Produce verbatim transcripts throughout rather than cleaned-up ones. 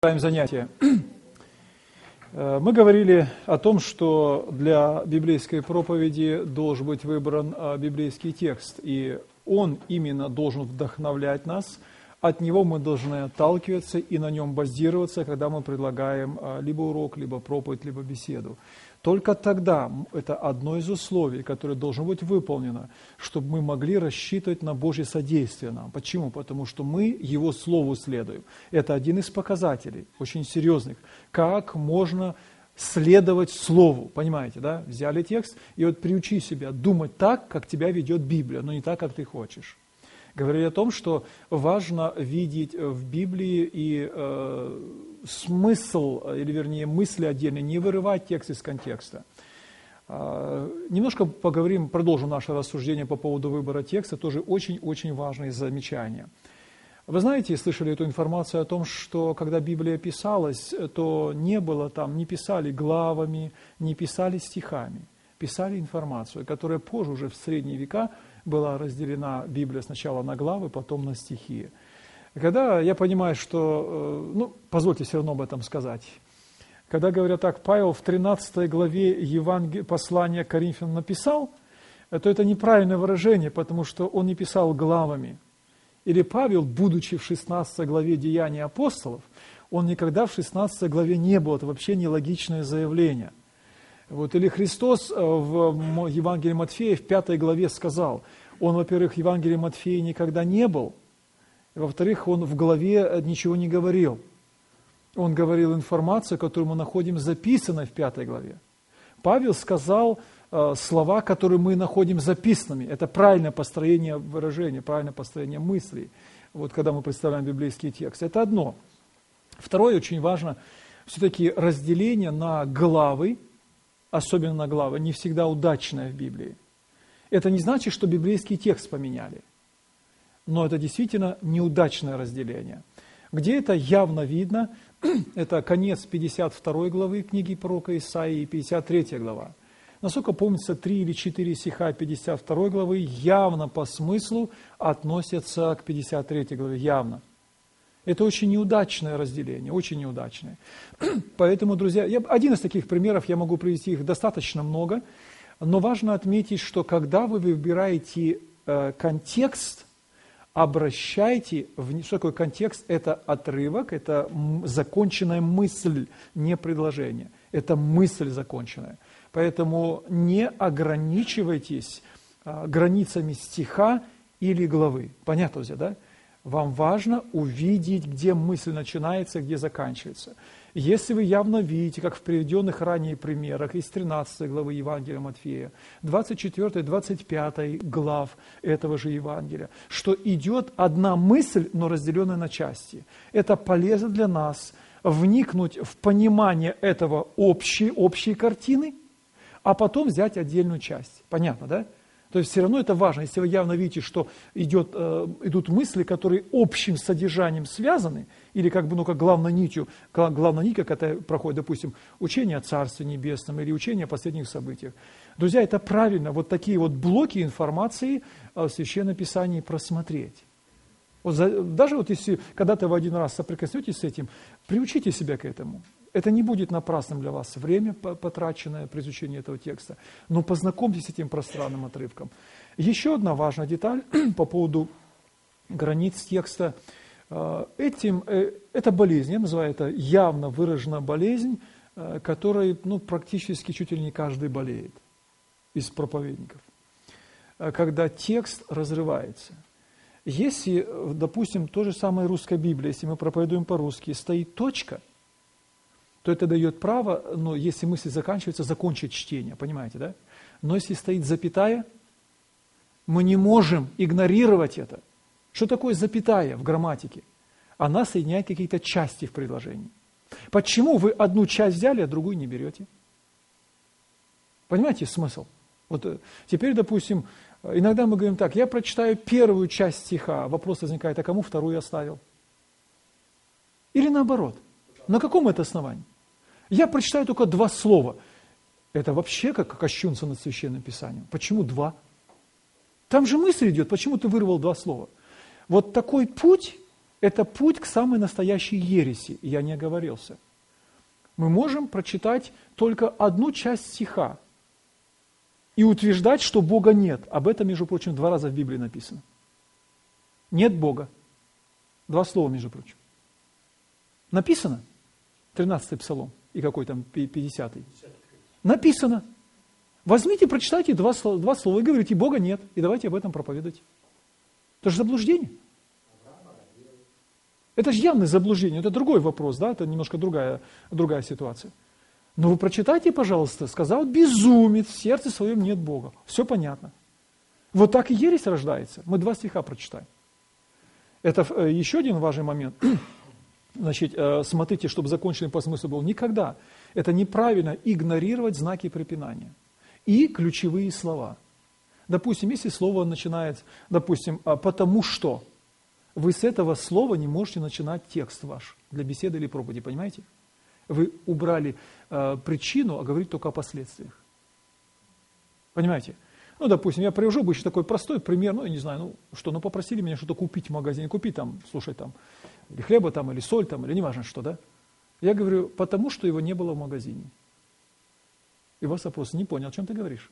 Продолжаем занятие. Мы говорили о том, что для библейской проповеди должен быть выбран библейский текст, и он именно должен вдохновлять нас, от него мы должны отталкиваться и на нем базироваться, когда мы предлагаем либо урок, либо проповедь, либо беседу. Только тогда это одно из условий, которое должно быть выполнено, чтобы мы могли рассчитывать на Божье содействие нам. Почему? Потому что мы Его Слову следуем. Это один из показателей, очень серьезных. Как можно следовать Слову, понимаете, да? Взяли текст и вот приучи себя думать так, как тебя ведет Библия, но не так, как ты хочешь. Говорили о том, что важно видеть в Библии и э, смысл, или вернее мысли отдельные, не вырывать текст из контекста. Э, немножко поговорим, продолжим наше рассуждение по поводу выбора текста, тоже очень-очень важные замечания. Вы знаете, слышали эту информацию о том, что когда Библия писалась, то не было там, не писали главами, не писали стихами, писали информацию, которая позже, уже в средние века, была разделена Библия сначала на главы, потом на стихи. Когда я понимаю, что, ну, позвольте все равно об этом сказать. Когда говорят так, Павел в тринадцатой главе Евангелия, послания к Коринфянам написал, то это неправильное выражение, потому что он не писал главами. Или Павел, будучи в шестнадцатой главе Деяний апостолов, он никогда в шестнадцатой главе не был. Это вообще нелогичное заявление. Вот, или Христос в Евангелии Матфея в пятой главе сказал, он, во-первых, в Евангелии Матфея никогда не был, и, во-вторых, он в главе ничего не говорил. Он говорил информацию, которую мы находим записанной в пятой главе. Павел сказал э, слова, которые мы находим записанными. Это правильное построение выражения, правильное построение мыслей, вот, когда мы представляем библейский текст. Это одно. Второе, очень важно, все-таки разделение на главы, особенно на главы, не всегда удачное в Библии. Это не значит, что библейский текст поменяли, но это действительно неудачное разделение. Где это явно видно, это конец пятьдесят второй главы книги пророка Исаии и пятьдесят третья глава. Насколько помнится, три или четыре стиха пятьдесят второй главы явно по смыслу относятся к пятьдесят третьей главе, явно. Это очень неудачное разделение, очень неудачное. Поэтому, друзья, я, один из таких примеров, я могу привести их достаточно много, но важно отметить, что когда вы выбираете э, контекст, обращайте, в, что такое контекст? Это отрывок, это м, законченная мысль, не предложение. Это мысль законченная. Поэтому не ограничивайтесь э, границами стиха или главы. Понятно, друзья, да? Вам важно увидеть, где мысль начинается, где заканчивается. Если вы явно видите, как в приведенных ранее примерах из тринадцатой главы Евангелия Матфея, двадцать четвёртой, двадцать пятой глав этого же Евангелия, что идет одна мысль, но разделенная на части, это полезно для нас вникнуть в понимание этого общей, общей картины, а потом взять отдельную часть. Понятно, да? То есть все равно это важно, если вы явно видите, что идет, э, идут мысли, которые общим содержанием связаны, или как бы, ну, как главной нитью, главная нить, как это проходит, допустим, учение о Царстве Небесном или учение о последних событиях. Друзья, это правильно, вот такие вот блоки информации в Священном Писании просмотреть. Вот за, даже вот если когда-то вы один раз соприкоснетесь с этим, приучите себя к этому. Это не будет напрасным для вас время, потраченное при изучении этого текста, но познакомьтесь с этим пространным отрывком. Еще одна важная деталь по поводу границ текста. Этим, это болезнь, я называю это явно выраженная болезнь, которой, ну, практически чуть ли не каждый болеет из проповедников. Когда текст разрывается. Если, допустим, то же самое русская Библия, если мы проповедуем по-русски, стоит точка, то это дает право, но если мысль заканчивается, закончить чтение, понимаете, да? Но если стоит запятая, мы не можем игнорировать это. Что такое запятая в грамматике? Она соединяет какие-то части в предложении. Почему вы одну часть взяли, а другую не берете? Понимаете смысл? Вот теперь, допустим, иногда мы говорим так, я прочитаю первую часть стиха, вопрос возникает, а кому вторую оставил? Или наоборот? На каком это основании? Я прочитаю только два слова. Это вообще как кощунство над Священным Писанием. Почему два? Там же мысль идет, почему ты вырвал два слова? Вот такой путь Это путь к самой настоящей ереси, я не оговорился. Мы можем прочитать только одну часть стиха и утверждать, что Бога нет. Об этом, между прочим, два раза в Библии написано. Нет Бога. Два слова, между прочим. Написано. тринадцатый Псалом. И какой там пятидесятый. Написано. Возьмите, прочитайте два, два слова и говорите, Бога нет. И давайте об этом проповедовать. Это же заблуждение. Это же явное заблуждение. Это другой вопрос, да? Это немножко другая, другая ситуация. Но вы прочитайте, пожалуйста, сказал безумец, в сердце своем нет Бога. Все понятно. Вот так и ересь рождается. Мы два стиха прочитаем. Это еще один важный момент. Значит, смотрите, чтобы законченный по смыслу был. Никогда. Это неправильно игнорировать знаки препинания и ключевые слова. Допустим, если слово начинается, допустим, потому что, вы с этого слова не можете начинать текст ваш для беседы или проповеди, понимаете? Вы убрали э, причину, а говорите только о последствиях. Понимаете? Ну, допустим, я привожу обычно такой простой пример, ну, я не знаю, ну, что, ну, попросили меня что-то купить в магазине, купить там, слушай, там, или хлеба там, или соль там, или неважно что, да? Я говорю, потому что его не было в магазине. И вас вопрос, не понял, о чем ты говоришь?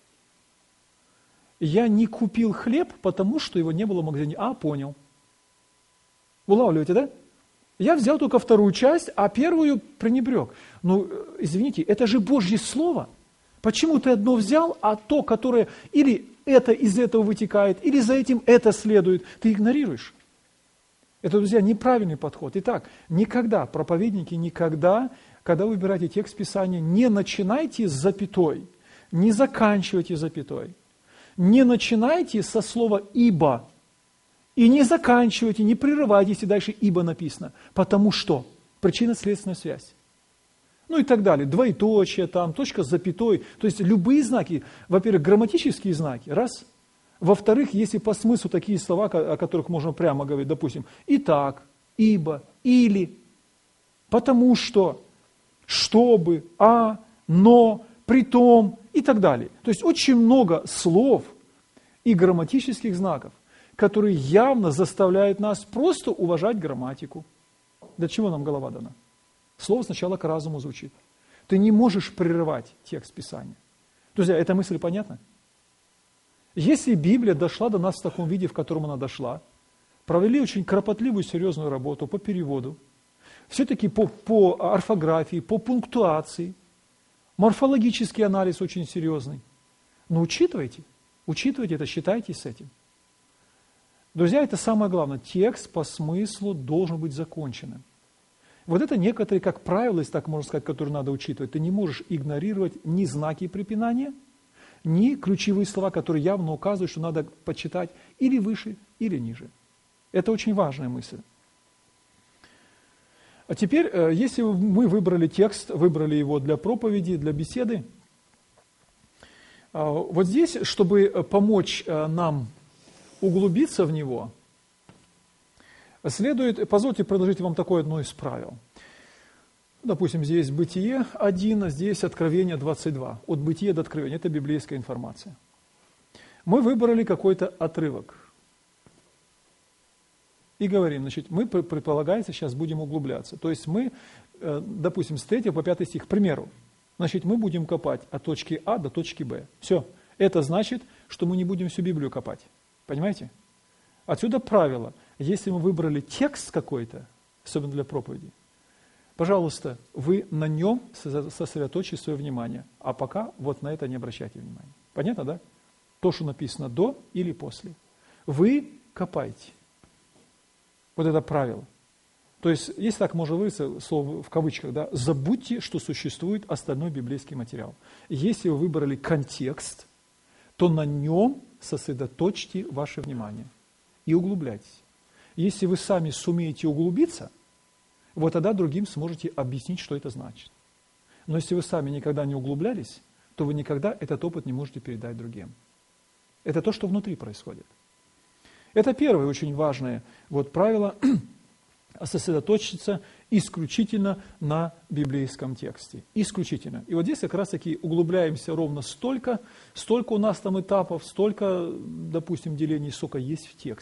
Я не купил хлеб, потому что его не было в магазине. А, понял. Улавливаете, да? Я взял только вторую часть, а первую пренебрег. Ну, извините, это же Божье Слово. Почему ты одно взял, а то, которое или это из этого вытекает, или за этим это следует, ты игнорируешь? Это, друзья, неправильный подход. Итак, никогда, проповедники, никогда, когда вы выбираете текст Писания, не начинайте с запятой, не заканчивайте запятой, не начинайте со слова «ибо». И не заканчивайте, не прерывайте, если дальше «ибо» написано. Потому что. Причинно-следственная связь. Ну и так далее. Двоеточие там, точка с запятой. То есть любые знаки. Во-первых, грамматические знаки. Раз. Во-вторых, если по смыслу такие слова, о которых можно прямо говорить, допустим, «итак», «ибо», «или», «потому что», «чтобы», «а», «но», «притом» и так далее. То есть очень много слов и грамматических знаков, которые явно заставляют нас просто уважать грамматику. Для чего нам голова дана? Слово сначала к разуму звучит. Ты не можешь прерывать текст Писания. Друзья, эта мысль понятна? Если Библия дошла до нас в таком виде, в котором она дошла, провели очень кропотливую, серьезную работу по переводу, все-таки по, по орфографии, по пунктуации, морфологический анализ очень серьезный. Но учитывайте, учитывайте это, считайтесь с этим. Друзья, это самое главное. Текст по смыслу должен быть законченным. Вот это некоторые, как правило, если так можно сказать, которые надо учитывать. Ты не можешь игнорировать ни знаки препинания, ни ключевые слова, которые явно указывают, что надо почитать или выше, или ниже. Это очень важная мысль. А теперь, если мы выбрали текст, выбрали его для проповеди, для беседы, вот здесь, чтобы помочь нам углубиться в него, следует, позвольте предложить вам такое одно из правил. Допустим, здесь Бытие один, а здесь Откровение двадцать два. От Бытия до Откровения. Это библейская информация. Мы выбрали какой-то отрывок. И говорим, значит, мы, предполагается, сейчас будем углубляться. То есть мы, допустим, с третьего по пятый стих, к примеру, значит, мы будем копать от точки А до точки Б. Все. Это значит, что мы не будем всю Библию копать. Понимаете? Отсюда правило. Если мы выбрали текст какой-то, особенно для проповеди, пожалуйста, вы на нем сосредоточите свое внимание, а пока вот на это не обращайте внимания. Понятно, да? То, что написано до или после. Вы копаете. Вот это правило. То есть, если так можно выразиться, слово в кавычках, да, забудьте, что существует остальной библейский материал. Если вы выбрали контекст, то на нем сосредоточьте ваше внимание и углубляйтесь. Если вы сами сумеете углубиться, вот тогда другим сможете объяснить, что это значит. Но если вы сами никогда не углублялись, то вы никогда этот опыт не можете передать другим. Это то, что внутри происходит. Это первое очень важное вот правило – сосредоточиться исключительно на библейском тексте. Исключительно. И вот здесь как раз-таки углубляемся ровно столько, столько у нас там этапов, столько, допустим, делений, сколько есть в тексте.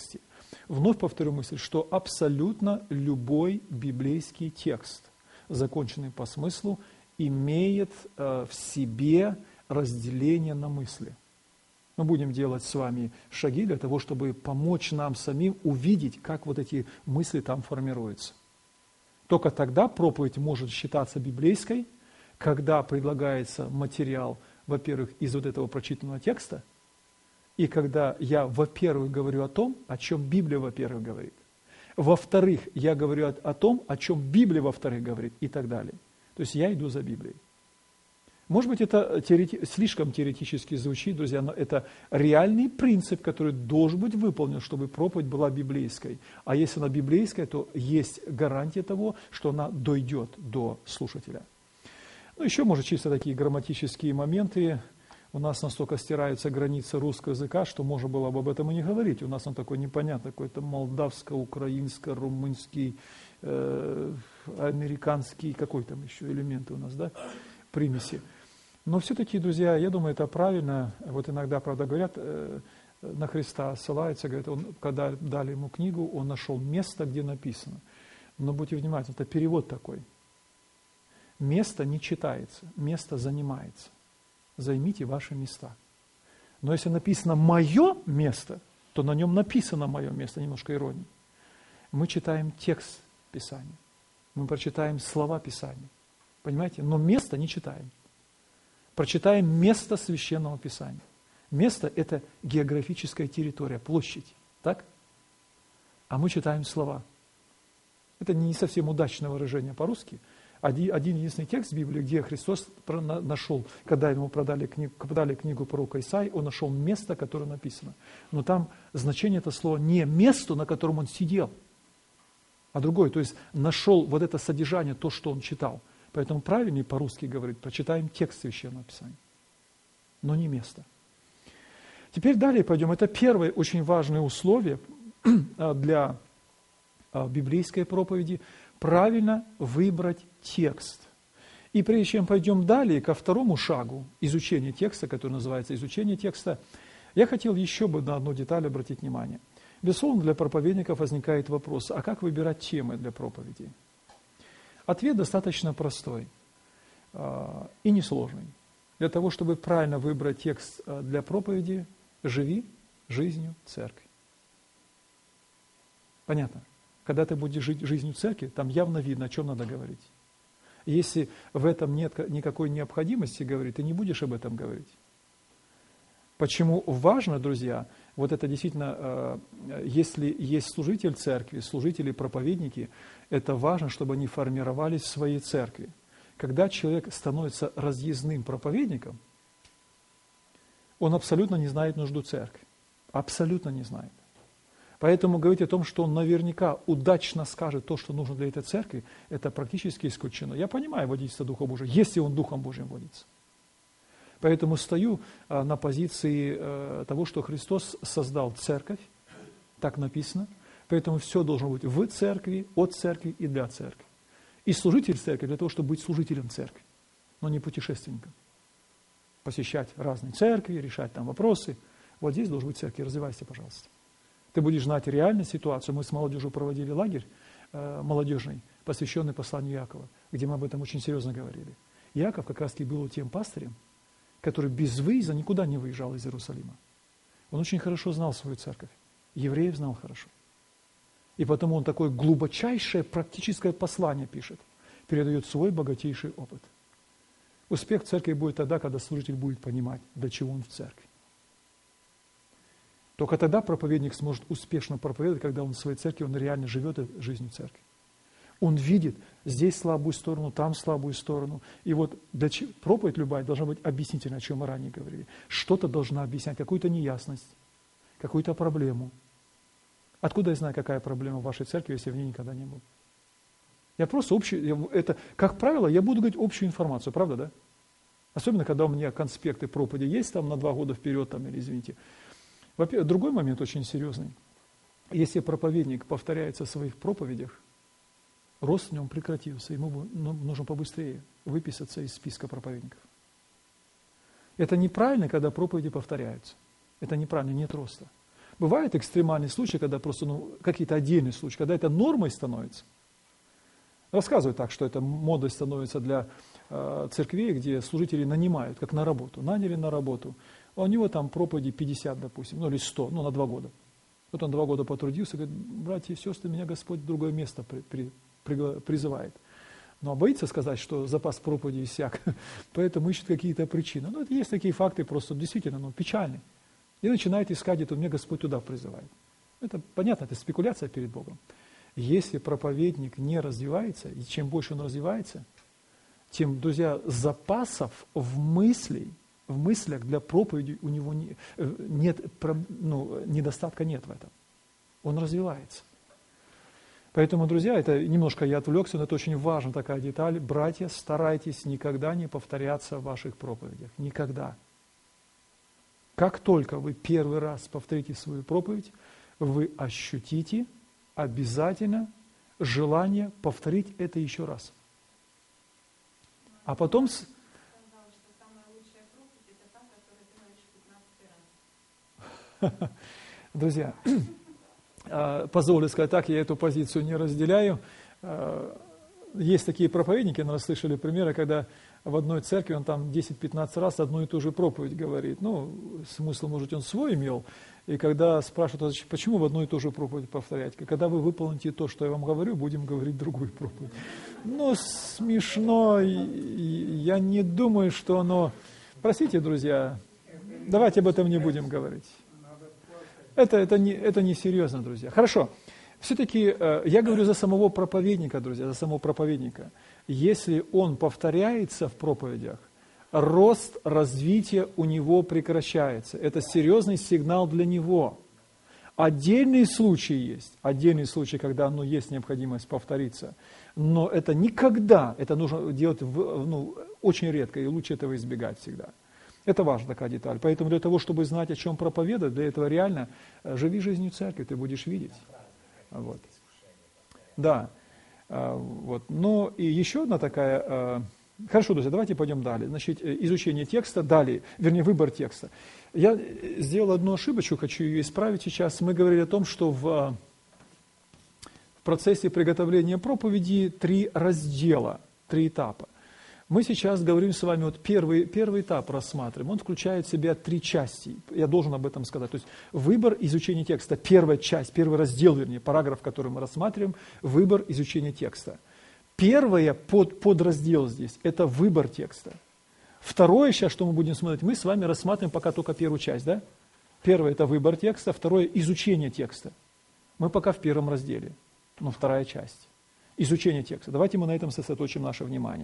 вновь повторю мысль, что абсолютно любой библейский текст, законченный по смыслу, имеет э, в себе разделение на мысли. Мы будем делать с вами шаги для того, чтобы помочь нам самим увидеть, как вот эти мысли там формируются. Только тогда проповедь может считаться библейской, когда предлагается материал, во-первых, из вот этого прочитанного текста, и когда я, во-первых, говорю о том, о чем Библия, во-первых, говорит. Во-вторых, я говорю о, о том, о чем Библия, во-вторых, говорит, и так далее. То есть я иду за Библией. Может быть, это теорети- слишком теоретически звучит, друзья, но это реальный принцип, который должен быть выполнен, чтобы проповедь была библейской. А если она библейская, то есть гарантия того, что она дойдет до слушателя. Ну, еще, может, чисто такие грамматические моменты. У нас настолько стираются границы русского языка, что можно было бы об этом и не говорить. У нас он такой непонятный, какой-то молдавско-украинско-румынский, э, американский, какой там еще элементы у нас, да, примеси. Но все-таки, друзья, я думаю, это правильно. Вот иногда, правда, говорят, э, на Христа ссылаются, говорят, он, когда дали ему книгу, он нашел место, где написано. Но будьте внимательны, это перевод такой. Место не читается, место занимается. Займите ваши места. Но если написано «мое место», то на нем написано «мое место», немножко иронии. Мы читаем текст Писания, мы прочитаем слова Писания, понимаете? Но место не читаем. Прочитаем место Священного Писания. Место – это географическая территория, площадь, так? А мы читаем слова. Это не совсем удачное выражение по-русски. Один, один единственный текст в Библии, где Христос нашел, когда ему продали книгу, продали книгу пророка Исаии, он нашел место, которое написано. Но там значение этого слова не месту, на котором он сидел, а другое. То есть нашел вот это содержание, то, что он читал. Поэтому правильнее по-русски говорить, прочитаем текст Священного Писания, но не место. Теперь далее пойдем. Это первое очень важное условие для библейской проповеди – правильно выбрать текст. И прежде чем пойдем далее ко второму шагу изучения текста, который называется изучение текста, я хотел еще бы на одну деталь обратить внимание. Безусловно, для проповедников возникает вопрос, а как выбирать темы для проповеди? Ответ достаточно простой э, и несложный. Для того, чтобы правильно выбрать текст для проповеди, живи жизнью церкви. Понятно? Когда ты будешь жить жизнью церкви, там явно видно, о чем надо говорить. Если в этом нет никакой необходимости говорить, ты не будешь об этом говорить. Почему важно, друзья, вот это действительно, если есть служитель церкви, служители, проповедники, это важно, чтобы они формировались в своей церкви. Когда человек становится разъездным проповедником, он абсолютно не знает нужду церкви. Абсолютно не знает. Поэтому говорить о том, что он наверняка удачно скажет то, что нужно для этой церкви, это практически исключено. Я понимаю водительство Духа Божьего, если он Духом Божьим водится. Поэтому стою а, на позиции а, того, что Христос создал церковь, так написано. Поэтому все должно быть в церкви, от церкви и для церкви. И служитель церкви для того, чтобы быть служителем церкви, но не путешественником. Посещать разные церкви, решать там вопросы. Вот здесь должен быть церковь. Развивайся, пожалуйста. Ты будешь знать реальную ситуацию. Мы с молодежью проводили лагерь э, молодежный, посвященный посланию Иакова, где мы об этом очень серьезно говорили. Иаков как раз-таки был тем пастырем, который без выезда никуда не выезжал из Иерусалима. Он очень хорошо знал свою церковь. Евреев знал хорошо. И потому он такое глубочайшее практическое послание пишет, передает свой богатейший опыт. Успех церкви будет тогда, когда служитель будет понимать, для чего он в церкви. Только тогда проповедник сможет успешно проповедовать, когда он в своей церкви, он реально живет жизнью церкви. Он видит здесь слабую сторону, там слабую сторону. И вот для ч... проповедь любая должна быть объяснительной, о чем мы ранее говорили. Что-то должна объяснять, какую-то неясность, какую-то проблему. Откуда я знаю, какая проблема в вашей церкви, если в ней никогда не был? Я просто общую, это, как правило, я буду говорить общую информацию, правда, да? Особенно, когда у меня конспекты проповеди есть там на два года вперед, там, или извините. Во-первых, другой момент очень серьезный. Если проповедник повторяется в своих проповедях, рост в нем прекратился, ему нужно побыстрее выписаться из списка проповедников. Это неправильно, когда проповеди повторяются. Это неправильно, нет роста. Бывают экстремальные случаи, когда просто ну, какие-то отдельные случаи, когда это нормой становится. Рассказывают так, что это модой становится для э, церквей, где служители нанимают, как на работу. Наняли на работу, а у него там проповеди пятьдесят, допустим, ну или сто, ну на два года. Вот он два года потрудился, говорит, братья и сестры, меня Господь в другое место при, при, при, призывает. Ну а боится сказать, что запас проповеди иссяк, поэтому ищет какие-то причины. Ну это есть такие факты, просто действительно ну, печальные. И начинает искать, это меня Господь туда призывает. Это понятно, это спекуляция перед Богом. Если проповедник не развивается, и чем больше он развивается, тем, друзья, запасов в мысли, в мыслях для проповеди у него не, нет, ну, недостатка нет в этом. Он развивается. Поэтому, друзья, это немножко я отвлекся, но это очень важная такая деталь. Братья, старайтесь никогда не повторяться в ваших проповедях. Никогда. Как только вы первый раз повторите свою проповедь, вы ощутите обязательно желание повторить это еще раз. А потом... С... Друзья, позволю сказать так, я эту позицию не разделяю. Есть такие проповедники, наверное, слышали примеры, когда в одной церкви он там десять-пятнадцать раз одну и ту же проповедь говорит. Ну, смысл, может, он свой имел. И когда спрашивают, почему в одну и ту же проповедь повторять? Когда вы выполните то, что я вам говорю, будем говорить другую проповедь. Ну, смешно. Я не думаю, что оно... Простите, друзья, давайте об этом не будем говорить. Это, это, не, это не серьезно, друзья. Хорошо. Все-таки э, я говорю за самого проповедника, друзья, за самого проповедника. Если он повторяется в проповедях, рост развития у него прекращается. Это серьезный сигнал для него. Отдельные случаи есть, отдельные случаи, когда ну, есть необходимость повториться, но это никогда, это нужно делать в, ну, очень редко, и лучше этого избегать всегда. Это важная такая деталь. Поэтому для того, чтобы знать, о чем проповедовать, для этого реально живи жизнью церкви, ты будешь видеть. Вот. Да. Вот. Но и еще одна такая... Хорошо, друзья, давайте пойдем далее. Значит, изучение текста, далее, вернее, выбор текста. Я сделал одну ошибочку, хочу ее исправить сейчас. Мы говорили о том, что в, в процессе приготовления проповеди три раздела, три этапа. Мы сейчас говорим с вами, вот первый, первый этап рассматриваем, он включает в себя три части, я должен об этом сказать. То есть выбор изучения текста, первая часть, первый раздел, вернее, параграф, который мы рассматриваем, выбор изучения текста. Первое под, подраздел здесь – это выбор текста. Второе, сейчас, что мы будем смотреть, мы с вами рассматриваем пока только первую часть, да? Первое – это выбор текста, второе – изучение текста. Мы пока в первом разделе, но вторая часть – изучение текста. Давайте мы на этом сосредоточим наше внимание.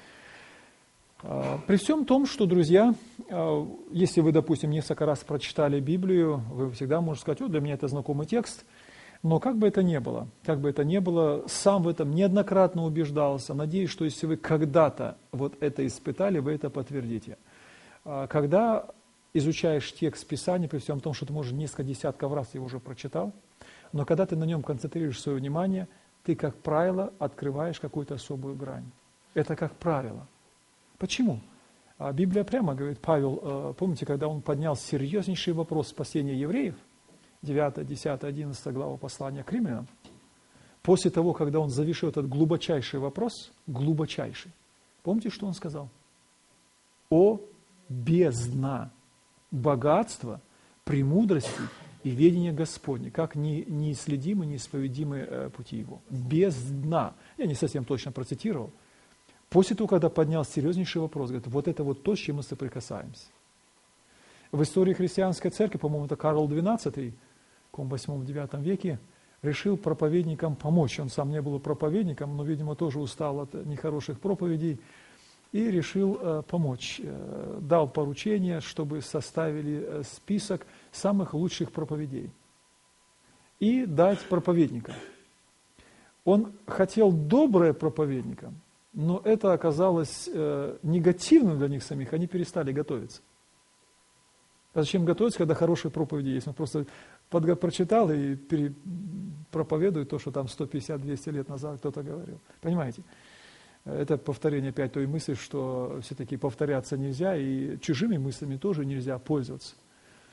При всем том, что, друзья, если вы, допустим, несколько раз прочитали Библию, вы всегда можете сказать, о, для меня это знакомый текст, но как бы это ни было, как бы это ни было, сам в этом неоднократно убеждался, надеюсь, что если вы когда-то вот это испытали, вы это подтвердите. Когда изучаешь текст Писания, при всем том, что ты, может, несколько десятков раз его уже прочитал, но когда ты на нем концентрируешь свое внимание, ты, как правило, открываешь какую-то особую грань. Это как правило. Почему? Библия прямо говорит, Павел, помните, когда он поднял серьезнейший вопрос спасения евреев, девятая, десятая, одиннадцатая глава послания к римлянам, после того, когда он завершил этот глубочайший вопрос, глубочайший, помните, что он сказал? О бездна богатства, премудрости и ведения Господня, как неисследимы, неисповедимы пути Его. Бездна. Я не совсем точно процитировал. После того, когда поднял серьезнейший вопрос, говорит, вот это вот то, с чем мы соприкасаемся. В истории христианской церкви, по-моему, это Карл двенадцатый, в восьмом-девятом веке, решил проповедникам помочь. Он сам не был проповедником, но, видимо, тоже устал от нехороших проповедей и решил э, помочь. Э, дал поручение, чтобы составили э, список самых лучших проповедей и дать проповедникам. Он хотел доброе проповедникам, но это оказалось э, негативным для них самих, они перестали готовиться. А зачем готовиться, когда хорошие проповеди есть? Он просто подго- прочитал и пере- проповедует то, что там сто пятьдесят-двести лет назад кто-то говорил. Понимаете? Это повторение опять той мысли, что все-таки повторяться нельзя, и чужими мыслями тоже нельзя пользоваться.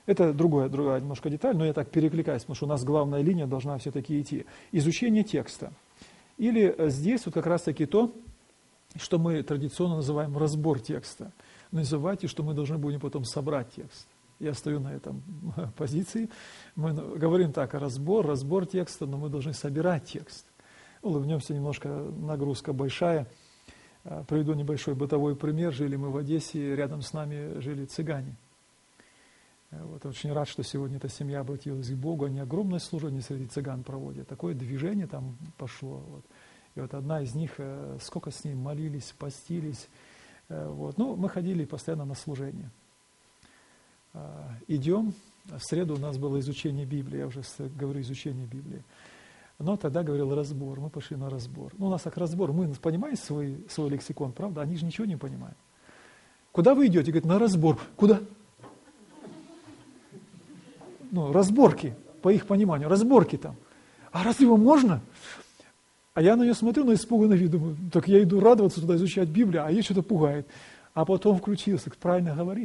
Это другая, другая немножко деталь, но я так перекликаюсь, потому что у нас главная линия должна все-таки идти. Изучение текста. Или здесь вот как раз-таки то, что мы традиционно называем разбор текста. Называйте, что мы должны будем потом собрать текст. Я стою на этом позиции. Мы говорим так, разбор, разбор текста, но мы должны собирать текст. Улыбнемся немножко, нагрузка большая. Приведу небольшой бытовой пример. Жили мы в Одессе, рядом с нами жили цыгане. Вот, очень рад, что сегодня эта семья обратилась к Богу. Они огромное служение среди цыган проводят. Такое движение там пошло. Вот. И вот одна из них, сколько с ней молились, постились. Вот. Ну, мы ходили постоянно на служение. Идем. В среду у нас было изучение Библии. Я уже говорю изучение Библии. Но тогда говорил разбор. Мы пошли на разбор. Ну, у нас как разбор. Мы понимаем свой, свой лексикон, правда? Они же ничего не понимают. Куда вы идете? Говорит, на разбор. Куда? Ну, разборки, по их пониманию, разборки там. А разве его можно? А я на нее смотрю, на испуганный вид, думаю, так я иду радоваться туда, изучать Библию, а ей что-то пугает. А потом включился, правильно говори.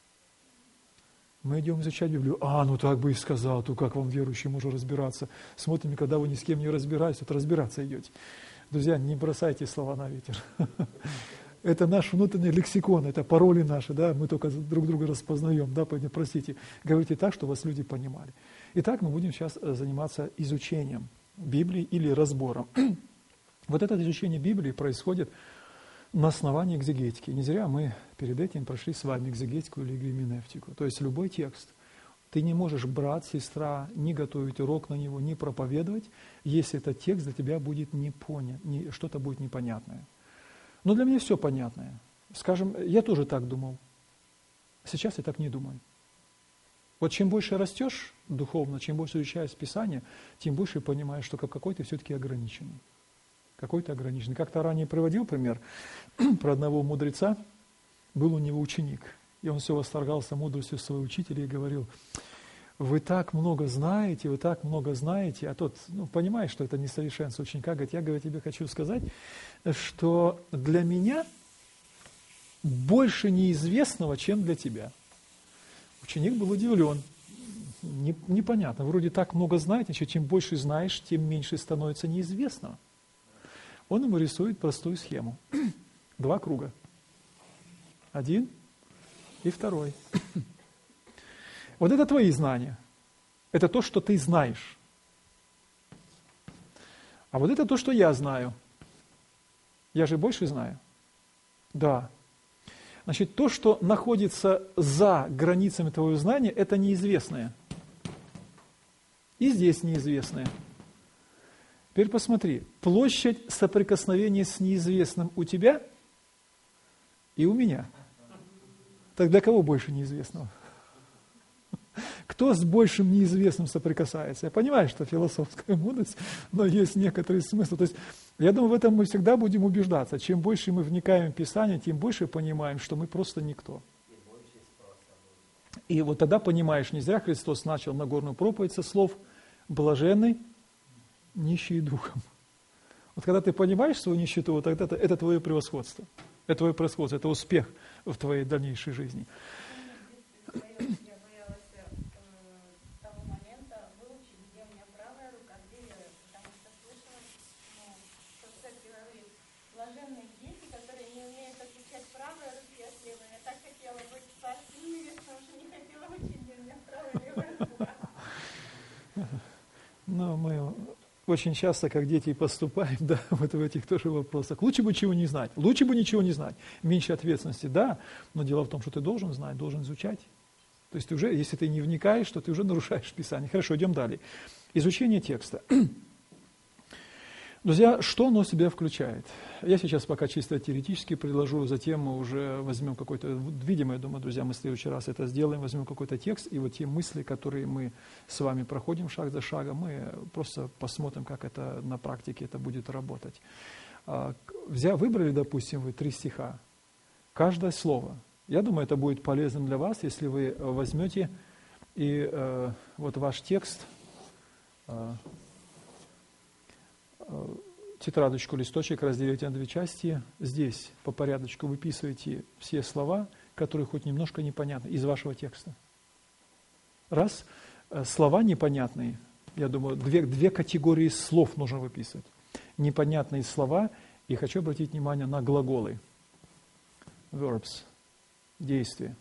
Мы идем изучать Библию. А, ну так бы и сказал, то как вам, верующим, уже разбираться. Смотрим, когда вы ни с кем не разбираетесь, вот разбираться идете. Друзья, не бросайте слова на ветер. Это наш внутренний лексикон, это пароли наши, да, мы только друг друга распознаем, да, простите, говорите так, что вас люди понимали. Итак, мы будем сейчас заниматься изучением Библии или разбором. Вот это изучение Библии происходит на основании экзегетики. Не зря мы перед этим прошли с вами экзегетику или герменевтику. То есть любой текст, ты не можешь, брат, сестра, не готовить урок на него, не проповедовать, если этот текст для тебя будет не понят, не, что-то будет непонятное. Но для меня все понятное. Скажем, я тоже так думал. Сейчас я так не думаю. Вот чем больше растешь духовно, чем больше изучаешь Писание, тем больше понимаешь, что какой ты все-таки ограниченный. Какой-то ограниченный. Как-то ранее приводил пример про одного мудреца. Был у него ученик. И он все восторгался мудростью своего учителя и говорил: вы так много знаете, вы так много знаете, а тот, ну, понимаешь, что это несовершенство ученика, говорит, я, говорит, тебе хочу сказать, что для меня больше неизвестного, чем для тебя. Ученик был удивлен, Не, непонятно, вроде так много знаете, значит, чем больше знаешь, тем меньше становится неизвестного. Он ему рисует простую схему. Два круга. Один и второй. Вот это твои знания. Это то, что ты знаешь. А вот это то, что я знаю. Я же больше знаю. Да. Значит, то, что находится за границами твоего знания, это неизвестное. И здесь неизвестное. Теперь посмотри. Площадь соприкосновения с неизвестным у тебя и у меня. Так для кого больше неизвестного? Кто с большим неизвестным соприкасается? Я понимаю, что философская мудрость, но есть некоторый смысл. То есть, я думаю, в этом мы всегда будем убеждаться. Чем больше мы вникаем в Писание, тем больше понимаем, что мы просто никто. И вот тогда понимаешь, не зря Христос начал Нагорную проповедь со слов «блаженный, нищий духом». Вот когда ты понимаешь свою нищету, вот тогда это, это твое превосходство. Это твое превосходство, это успех в твоей дальнейшей жизни. Ну, мы очень часто, как дети, поступаем, да, вот в этих тоже вопросах. Лучше бы ничего не знать, лучше бы ничего не знать. Меньше ответственности, да, но дело в том, что ты должен знать, должен изучать. То есть ты уже, если ты не вникаешь, то ты уже нарушаешь Писание. Хорошо, идем далее. Изучение текста. Друзья, что оно в себя включает? Я сейчас пока чисто теоретически предложу, затем мы уже возьмем какой-то, видимо, я думаю, друзья, мы в следующий раз это сделаем, возьмем какой-то текст, и вот те мысли, которые мы с вами проходим шаг за шагом, мы просто посмотрим, как это на практике это будет работать. Взя, выбрали, допустим, вы три стиха, каждое слово. Я думаю, это будет полезным для вас, если вы возьмете и э, вот ваш текст, э, тетрадочку, листочек разделите на две части. Здесь по порядочку выписывайте все слова, которые хоть немножко непонятны из вашего текста. Раз. Слова непонятные. Я думаю, две, две категории слов нужно выписывать. Непонятные слова, и хочу обратить внимание на глаголы. Verbs. Действия.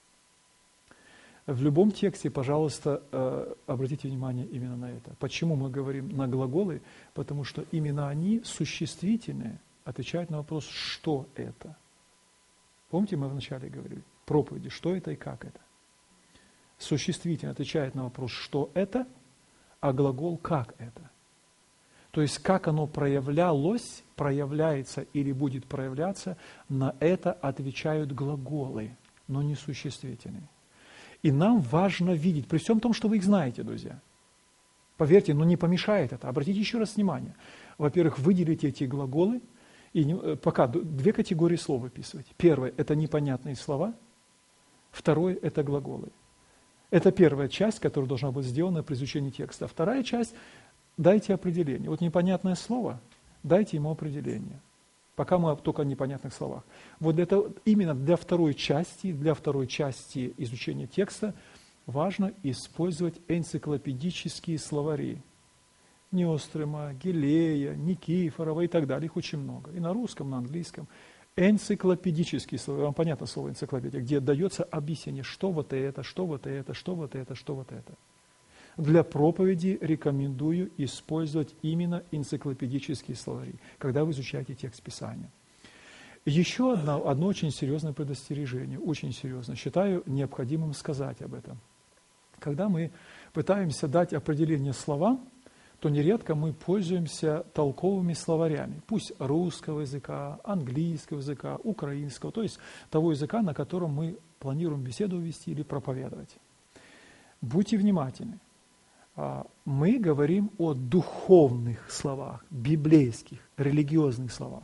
В любом тексте, пожалуйста, обратите внимание именно на это. Почему мы говорим на глаголы? Потому что именно они существительные, отвечают на вопрос, что это. Помните, мы вначале говорили, проповеди, что это и как это. Существительное отвечает на вопрос, что это, а глагол, как это. То есть, как оно проявлялось, проявляется или будет проявляться, на это отвечают глаголы, но не существительные. И нам важно видеть, при всем том, что вы их знаете, друзья. Поверьте, но не помешает это. Обратите еще раз внимание. Во-первых, выделите эти глаголы, и пока две категории слов выписывать. Первое – это непонятные слова. Второе – это глаголы. Это первая часть, которая должна быть сделана при изучении текста. Вторая часть – дайте определение. Вот непонятное слово, дайте ему определение. Пока мы только о непонятных словах. Вот это, именно для второй части, для второй части изучения текста важно использовать энциклопедические словари. Неострема, Гилея, Никифорова и так далее. Их очень много. И на русском, на английском. Энциклопедические слова. Вам понятно слово энциклопедия, где дается объяснение, что вот это, что вот это, что вот это, что вот это. Для проповеди рекомендую использовать именно энциклопедические словари, когда вы изучаете текст Писания. Еще одно, одно очень серьезное предостережение, очень серьезно, считаю необходимым сказать об этом. Когда мы пытаемся дать определение словам, то нередко мы пользуемся толковыми словарями, пусть русского языка, английского языка, украинского, то есть того языка, на котором мы планируем беседу вести или проповедовать. Будьте внимательны. Мы говорим о духовных словах, библейских, религиозных словах,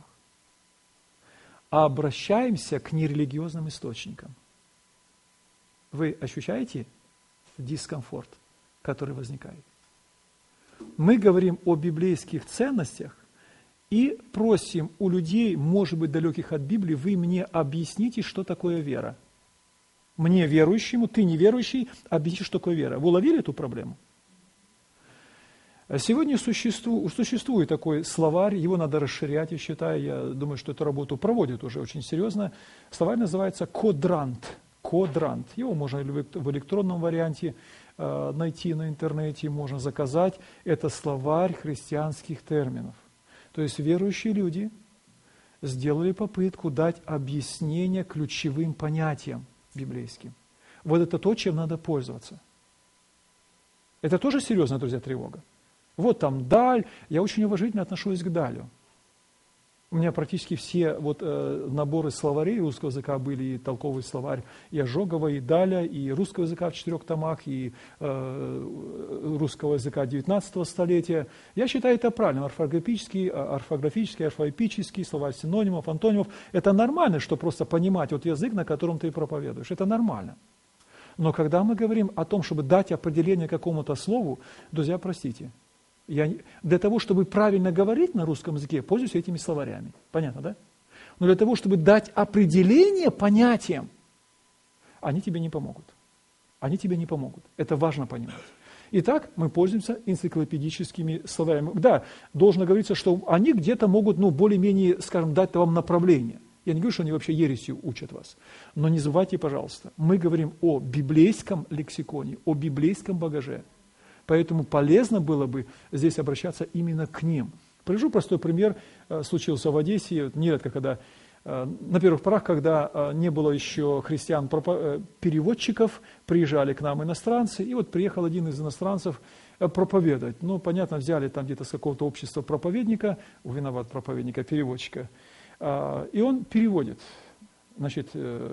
а обращаемся к нерелигиозным источникам. Вы ощущаете дискомфорт, который возникает? Мы говорим о библейских ценностях и просим у людей, может быть, далеких от Библии, вы мне объясните, что такое вера. Мне, верующему, ты неверующий, объясни, что такое вера. Вы уловили эту проблему? Сегодня существует, существует такой словарь, его надо расширять, я считаю, я думаю, что эту работу проводят уже очень серьезно. Словарь называется «Кодрант». Кодрант. Его можно в электронном варианте э, найти на интернете, можно заказать. Это словарь христианских терминов. То есть верующие люди сделали попытку дать объяснение ключевым понятиям библейским. Вот это то, чем надо пользоваться. Это тоже серьезная, друзья, тревога. Вот там даль, я очень уважительно отношусь к далю. У меня практически все вот, э, наборы словарей русского языка были, и толковый словарь и Ожогова, и Даля, и русского языка в четырех томах, и э, русского языка девятнадцатого столетия. Я считаю это правильно. Орфографический, орфографический, орфоэпический, словарь синонимов, антонимов. Это нормально, что просто понимать вот язык, на котором ты проповедуешь. Это нормально. Но когда мы говорим о том, чтобы дать определение какому-то слову, друзья, простите, я, для того, чтобы правильно говорить на русском языке, пользуюсь этими словарями. Понятно, да? Но для того, чтобы дать определение понятиям, они тебе не помогут. Они тебе не помогут. Это важно понимать. Итак, мы пользуемся энциклопедическими словарями. Да, должно говориться, что они где-то могут, ну, более-менее, скажем, дать вам направление. Я не говорю, что они вообще ересью учат вас. Но не забывайте, пожалуйста, мы говорим о библейском лексиконе, о библейском багаже. Поэтому полезно было бы здесь обращаться именно к ним. Привожу простой пример. Случился в Одессе, нередко, когда, на первых порах, когда не было еще христиан-переводчиков, приезжали к нам иностранцы, и вот приехал один из иностранцев проповедовать. Ну, понятно, взяли там где-то с какого-то общества проповедника, виноват проповедника, переводчика, и он переводит. Значит,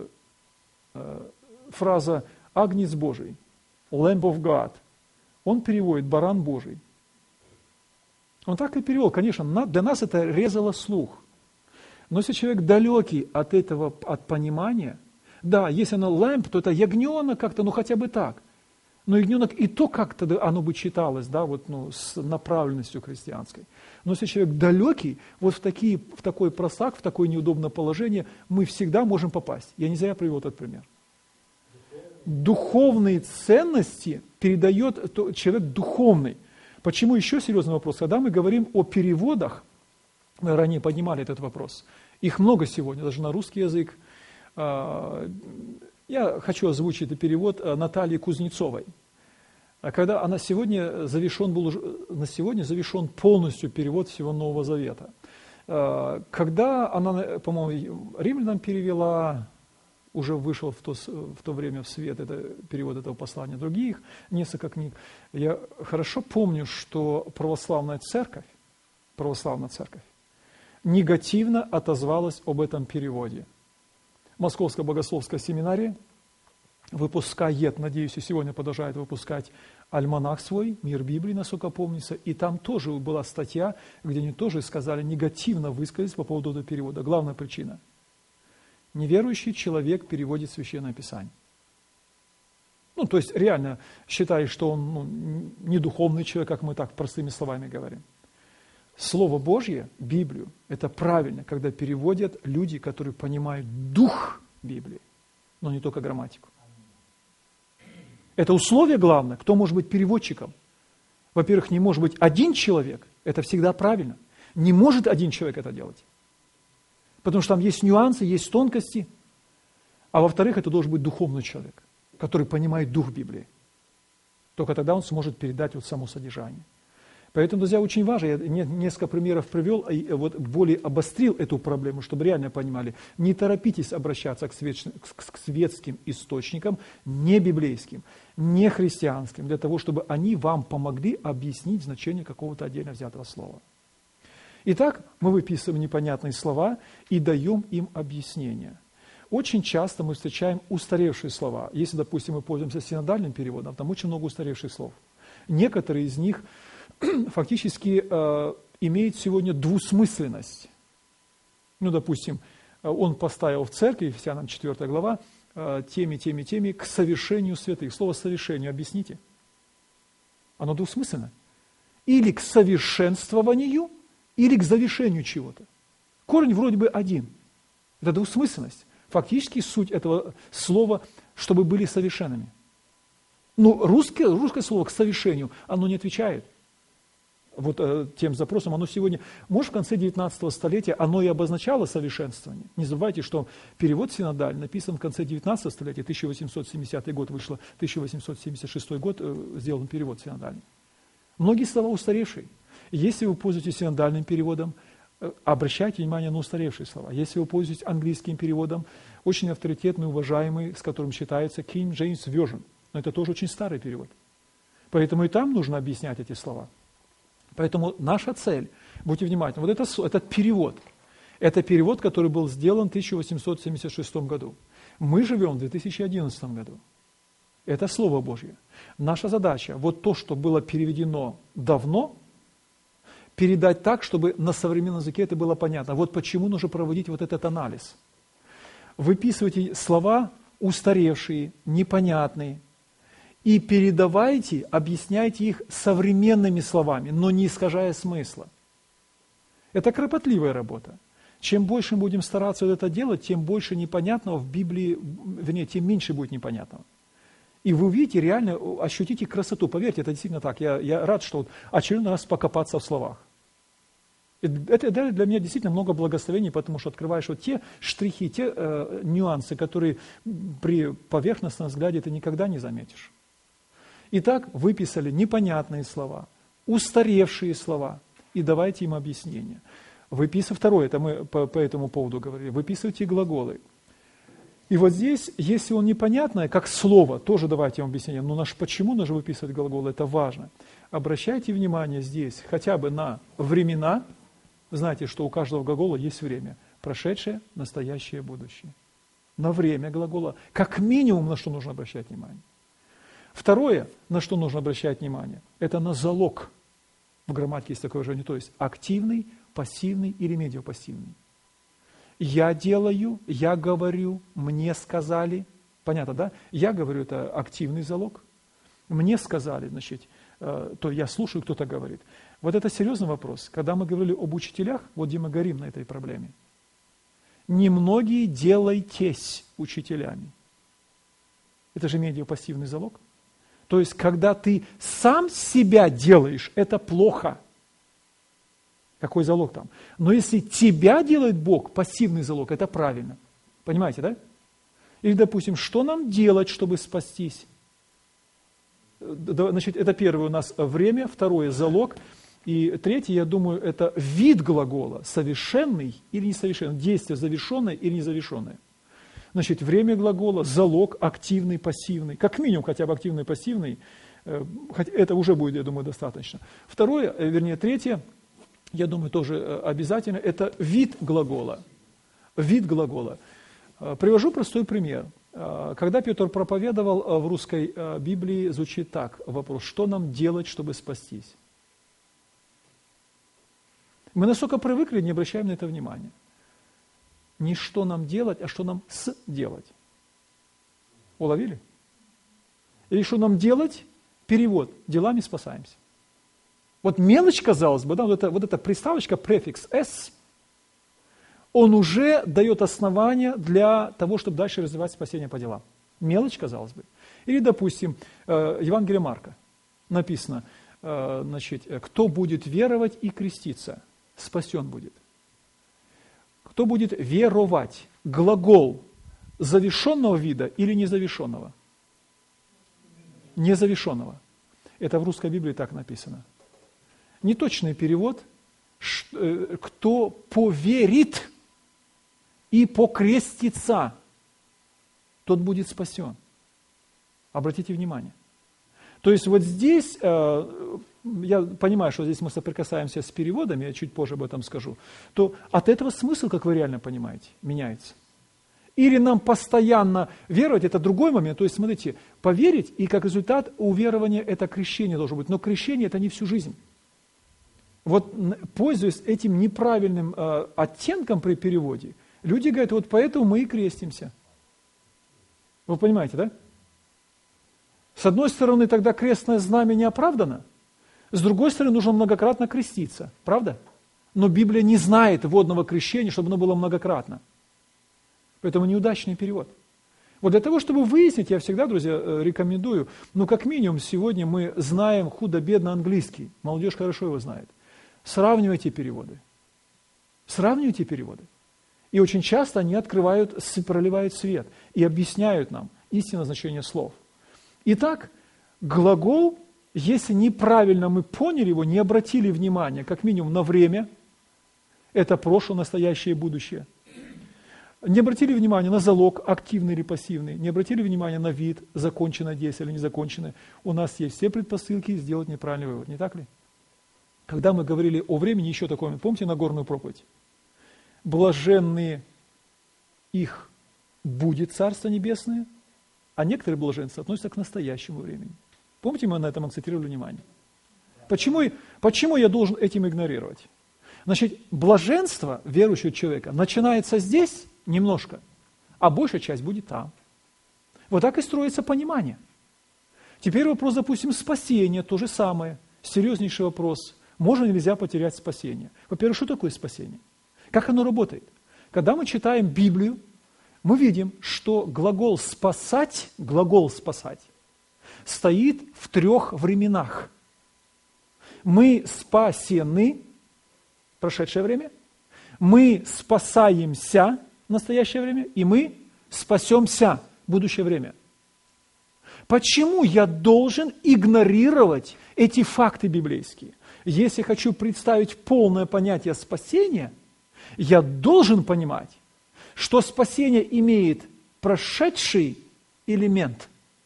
фраза «Агнец Божий», «Lamb of God», он переводит «баран Божий». Он так и перевел. Конечно, для нас это резало слух. Но если человек далекий от этого, от понимания, да, если оно lamb, то это ягненок как-то, ну хотя бы так. Но ягненок и то как-то оно бы читалось, да, вот, ну, с направленностью христианской. Но если человек далекий, вот в, такие, в такой просак, в такое неудобное положение, мы всегда можем попасть. Я не зря привел этот пример. Духовные ценности передает человек духовный. Почему еще серьезный вопрос? Когда мы говорим о переводах, мы ранее поднимали этот вопрос, их много сегодня, даже на русский язык. Я хочу озвучить этот перевод Натальи Кузнецовой. Когда она сегодня завершен был, на сегодня завершен полностью перевод всего Нового Завета. Когда она, по-моему, римлянам перевела, уже вышел в то, в то время в свет это, перевод этого послания других, несколько книг, я хорошо помню, что православная церковь, православная церковь негативно отозвалась об этом переводе. Московская богословская семинария выпускает, надеюсь, и сегодня продолжает выпускать альманах свой, «Мир Библии», насколько помнится, и там тоже была статья, где они тоже сказали, негативно высказались по поводу этого перевода. Главная причина – неверующий человек переводит Священное Писание. Ну, то есть реально считает, что он ну, не духовный человек, как мы так простыми словами говорим. Слово Божье, Библию, это правильно, когда переводят люди, которые понимают дух Библии, но не только грамматику. Это условие главное, кто может быть переводчиком. Во-первых, не может быть один человек, это всегда правильно. Не может один человек это делать. Потому что там есть нюансы, есть тонкости. А во-вторых, это должен быть духовный человек, который понимает дух Библии. Только тогда он сможет передать вот само содержание. Поэтому, друзья, очень важно, я несколько примеров привел, и вот более обострил эту проблему, чтобы реально понимали, не торопитесь обращаться к, свет, к светским источникам, не библейским, не христианским, для того, чтобы они вам помогли объяснить значение какого-то отдельно взятого слова. Итак, мы выписываем непонятные слова и даем им объяснение. Очень часто мы встречаем устаревшие слова. Если, допустим, мы пользуемся синодальным переводом, там очень много устаревших слов. Некоторые из них фактически э, имеет сегодня двусмысленность. Ну, допустим, он поставил в церкви, Ефесянам четвёртая глава, э, теми, теми, теми, к совершению святых. Слово «совершению» объясните. Оно двусмысленно. Или к совершенствованию, или к завершению чего-то. Корень вроде бы один. Это двусмысленность. Фактически суть этого слова, чтобы были совершенными. Но русское, русское слово «к совершению», оно не отвечает вот э, тем запросам. Оно сегодня, может, в конце девятнадцатого столетия оно и обозначало совершенствование. Не забывайте, что перевод синодальный написан в конце девятнадцатого столетия, тысяча восемьсот семидесятый год вышло, тысяча восемьсот семьдесят шестой год э, сделан перевод синодальный. Многие слова устаревшие. Если вы пользуетесь синодальным переводом, э, обращайте внимание на устаревшие слова. Если вы пользуетесь английским переводом, очень авторитетный, уважаемый, с которым считается King James Version. Но это тоже очень старый перевод. Поэтому и там нужно объяснять эти слова. Поэтому наша цель, будьте внимательны, вот это, этот перевод, это перевод, который был сделан в тысяча восемьсот семьдесят шестом году. Мы живем в две тысячи одиннадцатом году. Это Слово Божье. Наша задача, вот то, что было переведено давно, передать так, чтобы на современном языке это было понятно. Вот почему нужно проводить вот этот анализ. Выписывайте слова устаревшие, непонятные, и передавайте, объясняйте их современными словами, но не искажая смысла. Это кропотливая работа. Чем больше мы будем стараться это делать, тем больше непонятного в Библии, вернее, тем меньше будет непонятного. И вы увидите, реально ощутите красоту. Поверьте, это действительно так. Я, я рад, что вот очередной раз покопаться в словах. Это для меня действительно много благословений, потому что открываешь вот те штрихи, те э, нюансы, которые при поверхностном взгляде ты никогда не заметишь. Итак, выписали непонятные слова, устаревшие слова, и давайте им объяснение. Выписывайте, второе, это мы по, по этому поводу говорили, выписывайте глаголы. И вот здесь, если он непонятное, как слово, тоже давайте им объяснение. Но наш, почему нужно выписывать глаголы, это важно. Обращайте внимание здесь хотя бы на времена. Знаете, что у каждого глагола есть время. Прошедшее, настоящее, будущее. На время глагола, как минимум, на что нужно обращать внимание. Второе, на что нужно обращать внимание, это на залог. В грамматике есть такое выражение, то есть активный, пассивный или медиапассивный. Я делаю, я говорю, мне сказали. Понятно, да? Я говорю, это активный залог. Мне сказали, значит, то я слушаю, кто-то говорит. Вот это серьезный вопрос. Когда мы говорили об учителях, вот где мы горим на этой проблеме. Немногие делайтесь учителями. Это же медиапассивный залог. То есть, когда ты сам себя делаешь, это плохо. Какой залог там? Но если тебя делает Бог, пассивный залог, это правильно. Понимаете, да? Или, допустим, что нам делать, чтобы спастись? Значит, это первое у нас время, второе – залог. И третье, я думаю, это вид глагола, совершенный или несовершенный, действие завершенное или незавершенное. Значит, время глагола, залог, активный, пассивный, как минимум хотя бы активный, пассивный, это уже будет, я думаю, достаточно. Второе, вернее, третье, я думаю, тоже обязательно, это вид глагола. Вид глагола. Привожу простой пример. Когда Петр проповедовал, в русской Библии звучит так вопрос: что нам делать, чтобы спастись? Мы настолько привыкли, не обращаем на это внимания. Не что нам делать, а что нам сделать. Уловили? Или что нам делать? Перевод. Делами спасаемся. Вот мелочь, казалось бы, да, вот, это, вот эта приставочка, префикс «с», он уже дает основания для того, чтобы дальше развивать спасение по делам. Мелочь, казалось бы. Или, допустим, Евангелие Марка. Написано, значит, кто будет веровать и креститься, спасен будет. Кто будет веровать? Глагол завершенного вида или незавершенного? Незавершенного. Это в русской Библии так написано. Неточный перевод. Кто поверит и покрестится, тот будет спасен. Обратите внимание. То есть вот здесь, я понимаю, что здесь мы соприкасаемся с переводами, я чуть позже об этом скажу, то от этого смысл, как вы реально понимаете, меняется. Или нам постоянно веровать, это другой момент, то есть, смотрите, поверить, и как результат уверования это крещение должно быть, но крещение это не всю жизнь. Вот, пользуясь этим неправильным э, оттенком при переводе, люди говорят, вот поэтому мы и крестимся. Вы понимаете, да? С одной стороны, тогда крестное знамя не оправдано, с другой стороны, нужно многократно креститься, правда? Но Библия не знает водного крещения, чтобы оно было многократно. Поэтому неудачный перевод. Вот для того, чтобы выяснить, я всегда, друзья, рекомендую, ну, как минимум, сегодня мы знаем худо-бедно английский, молодежь хорошо его знает. Сравнивайте переводы. Сравнивайте переводы. И очень часто они открывают, проливают свет и объясняют нам истинное значение слов. Итак, глагол, если неправильно мы поняли его, не обратили внимания, как минимум, на время, это прошлое, настоящее и будущее. Не обратили внимания на залог, активный или пассивный, не обратили внимания на вид, законченное действие или незаконченное. У нас есть все предпосылки сделать неправильный вывод, не так ли? Когда мы говорили о времени, еще такое, помните Нагорную проповедь? Блаженные их будет Царство Небесное, а некоторые блаженства относятся к настоящему времени. Помните, мы на этом акцентировали внимание? Почему, почему я должен этим игнорировать? Значит, блаженство верующего человека начинается здесь немножко, а большая часть будет там. Вот так и строится понимание. Теперь вопрос, допустим, спасения, то же самое. Серьезнейший вопрос. Можно или нельзя потерять спасение? Во-первых, что такое спасение? Как оно работает? Когда мы читаем Библию, мы видим, что глагол «спасать», глагол «спасать» стоит в трех временах. Мы спасены, прошедшее время, мы спасаемся, настоящее время, и мы спасемся, будущее время. Почему я должен игнорировать эти факты библейские? Если хочу представить полное понятие спасения, я должен понимать, что спасение имеет прошедший элемент,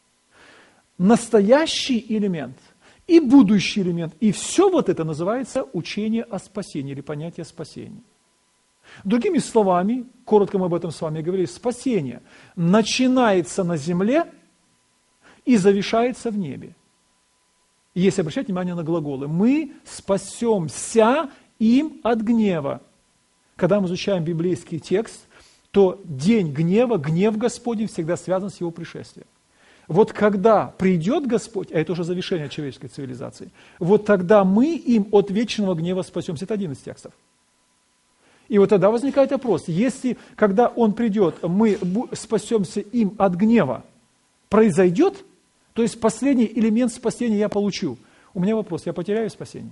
настоящий элемент и будущий элемент. И все вот это называется учение о спасении или понятие спасения. Другими словами, коротко мы об этом с вами говорили, спасение начинается на земле и завершается в небе. Если обращать внимание на глаголы, мы спасемся им от гнева. Когда мы изучаем библейский текст, то день гнева, гнев Господень всегда связан с его пришествием. Вот когда придет Господь, а это уже завершение человеческой цивилизации, вот тогда мы им от вечного гнева спасемся. Это один из текстов. И вот тогда возникает вопрос, если, когда Он придет, мы спасемся им от гнева, произойдет То есть последний элемент спасения я получу. У меня вопрос, я потеряю спасение?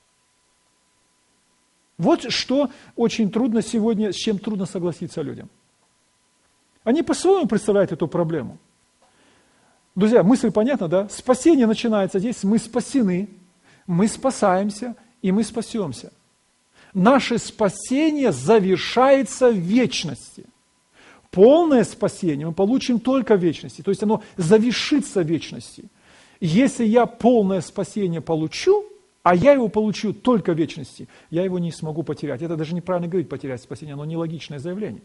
Вот что очень трудно сегодня, с чем трудно согласиться людям. Они по-своему представляют эту проблему. Друзья, мысль понятна, да? Спасение начинается здесь, мы спасены, мы спасаемся и мы спасемся. Наше спасение завершается в вечности. Полное спасение мы получим только в вечности, то есть оно завершится в вечности. Если я полное спасение получу, а я его получу только в вечности, я его не смогу потерять. Это даже неправильно говорить потерять спасение, оно нелогичное заявление.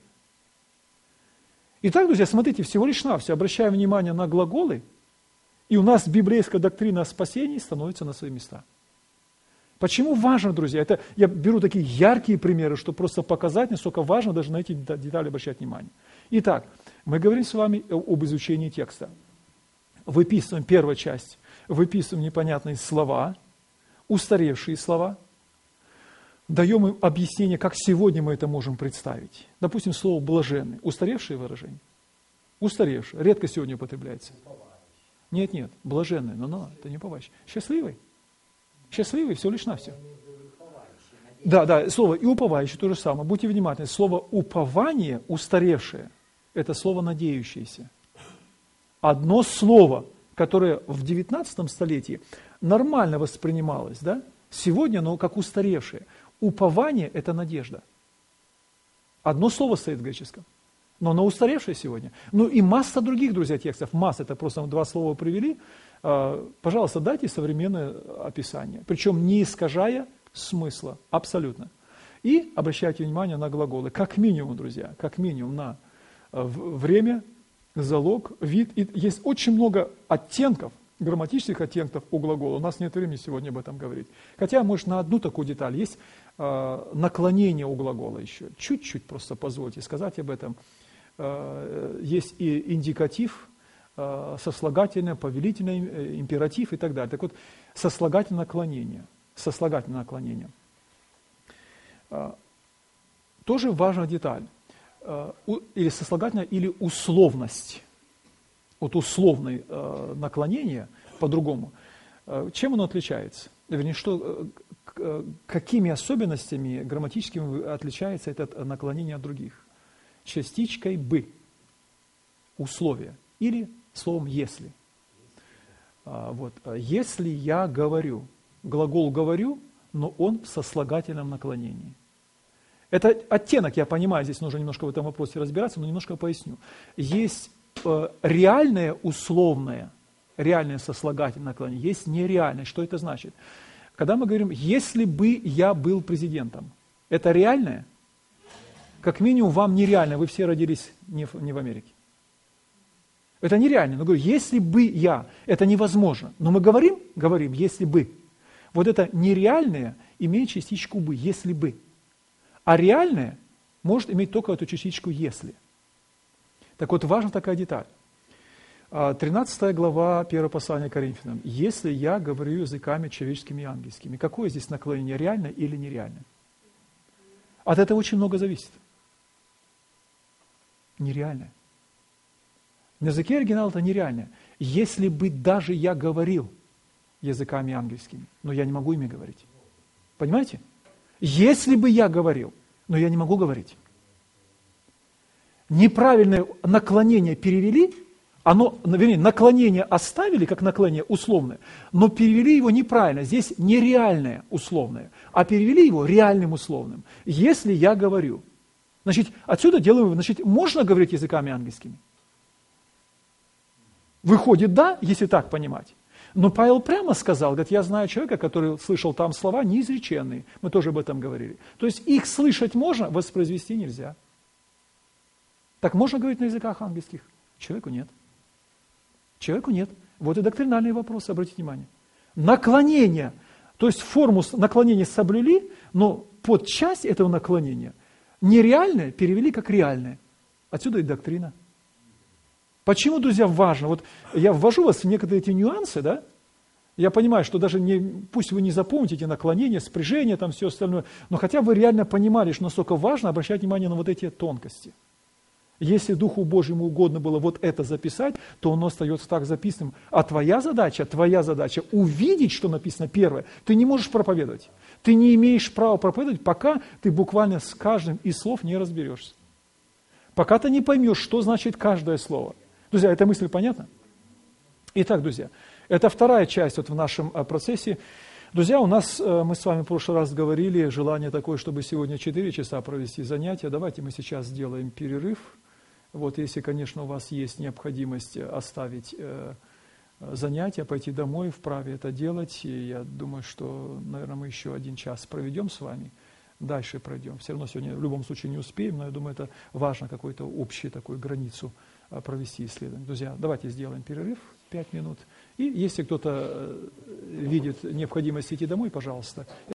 Итак, друзья, смотрите, всего лишь навсего, обращаем внимание на глаголы, и у нас библейская доктрина о спасении становится на свои места. Почему важно, друзья? Это я беру такие яркие примеры, чтобы просто показать, насколько важно даже на эти детали обращать внимание. Итак, мы говорим с вами об изучении текста. Выписываем первую часть, выписываем непонятные слова, устаревшие слова, даем им объяснение, как сегодня мы это можем представить. Допустим, слово «блаженный». Устаревшее выражение? Устаревшее. Редко сегодня употребляется. Нет, нет, блаженный, но, но это не уповающий. Счастливый. Счастливый, все лишь навсего. Да, да, слово и уповающий то же самое. Будьте внимательны. Слово упование, устаревшее, это слово надеющееся. Одно слово, которое в девятнадцатом столетии нормально воспринималось, да? Сегодня оно как устаревшее. Упование – это надежда. Одно слово стоит в греческом, но оно устаревшее сегодня. Ну и масса других, друзья, текстов. Масса, это просто два слова привели. Пожалуйста, дайте современное описание. Причем не искажая смысла. Абсолютно. И обращайте внимание на глаголы. Как минимум, друзья, как минимум на время, залог, вид. И есть очень много оттенков, грамматических оттенков у глагола. У нас нет времени сегодня об этом говорить. Хотя, может, на одну такую деталь. Есть э, наклонение у глагола еще. Чуть-чуть просто позвольте сказать об этом. Э, есть и индикатив, э, сослагательное, повелительное, императив и так далее. Так вот, сослагательное наклонение. Сослагательное наклонение. Э, тоже важная деталь. Э, или сослагательное, или условность. Вот условное э, наклонение по-другому, э, чем оно отличается? Вернее, что, э, какими особенностями грамматическими отличается это наклонение от других? Частичкой «бы», условие, или словом «если». А, вот, если я говорю, глагол «говорю», но он в сослагательном наклонении. Это оттенок, я понимаю, здесь нужно немножко в этом вопросе разбираться, но немножко поясню. Есть реальное условное, реальное сослагательное наклонение, есть нереальное. Что это значит? Когда мы говорим, если бы я был президентом, это реальное? Как минимум вам нереально, вы все родились не в, не в Америке. Это нереально. Но говорю, если бы я, это невозможно. Но мы говорим, говорим, если бы. Вот это нереальное имеет частичку бы, если бы. А реальное может иметь только эту частичку если. Так вот, важна такая деталь. тринадцатая глава первого послания к Коринфянам. Если я говорю языками человеческими и ангельскими, какое здесь наклонение, реальное или нереальное? От этого очень много зависит. Нереальное. На языке оригинала это нереальное. Если бы даже я говорил языками ангельскими, но я не могу ими говорить. Понимаете? Если бы я говорил, но я не могу говорить. Неправильное наклонение перевели, оно, вернее, наклонение оставили, как наклонение условное, но перевели его неправильно. Здесь нереальное условное, а перевели его реальным условным. Если я говорю. Значит, отсюда делаем, значит, можно говорить языками ангельскими? Выходит, да, если так понимать. Но Павел прямо сказал, говорит, я знаю человека, который слышал там слова неизреченные. Мы тоже об этом говорили. То есть их слышать можно, воспроизвести нельзя. Так можно говорить на языках ангельских? Человеку нет. Человеку нет. Вот и доктринальные вопросы, обратите внимание. Наклонение, то есть форму наклонения соблюли, но под часть этого наклонения нереальное перевели как реальное. Отсюда и доктрина. Почему, друзья, важно? Вот я ввожу вас в некоторые эти нюансы, да? Я понимаю, что даже не, пусть вы не запомните эти наклонения, спряжения, там все остальное, но хотя бы вы реально понимали, что насколько важно обращать внимание на вот эти тонкости. Если Духу Божьему угодно было вот это записать, то оно остается так записанным. А твоя задача, твоя задача увидеть, что написано первое. Ты не можешь проповедовать. Ты не имеешь права проповедовать, пока ты буквально с каждым из слов не разберешься. Пока ты не поймешь, что значит каждое слово. Друзья, эта мысль понятна? Итак, друзья, это вторая часть вот в нашем процессе. Друзья, у нас, мы с вами в прошлый раз говорили, желание такое, чтобы сегодня четыре часа провести занятия. Давайте мы сейчас сделаем перерыв. Вот, если, конечно, у вас есть необходимость оставить э, занятия, пойти домой, вправе это делать. И я думаю, что, наверное, мы еще один час проведем с вами, дальше пройдем. Все равно сегодня в любом случае не успеем, но я думаю, это важно, какую-то общую такую границу э, провести исследование. Друзья, давайте сделаем перерыв, пять минут. И если кто-то видит необходимость идти домой, пожалуйста.